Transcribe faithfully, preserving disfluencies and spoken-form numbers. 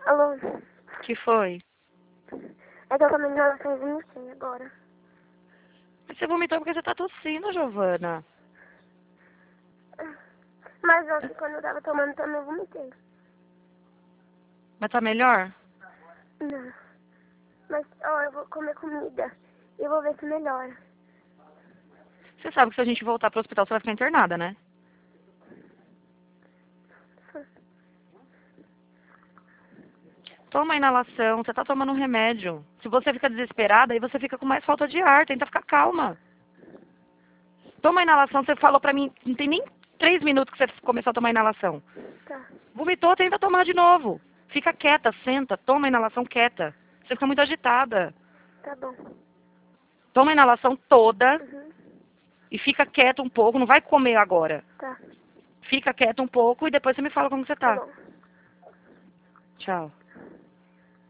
Alô? Que foi? É que eu também não sei vomitei agora. Você vomitou porque você tá tossindo, Giovana. Mas ontem, quando eu tava tomando, também vomitei. Mas tá melhor? Não. Mas, ó, eu vou comer comida e vou ver se melhora. Você sabe que se a gente voltar pro hospital, você vai ficar internada, né? Toma inalação, você tá tomando um remédio. Se você fica desesperada, aí você fica com mais falta de ar. Tenta ficar calma. Toma inalação, você falou pra mim, não tem nem três minutos que você começou a tomar inalação. Tá. Vomitou, tenta tomar de novo. Fica quieta, senta, toma inalação quieta. Você fica muito agitada. Tá bom. Toma a inalação toda Uhum. e fica quieta um pouco. Não vai comer agora. Tá. Fica quieta um pouco e depois você me fala como você Tá tá. bom. Tchau.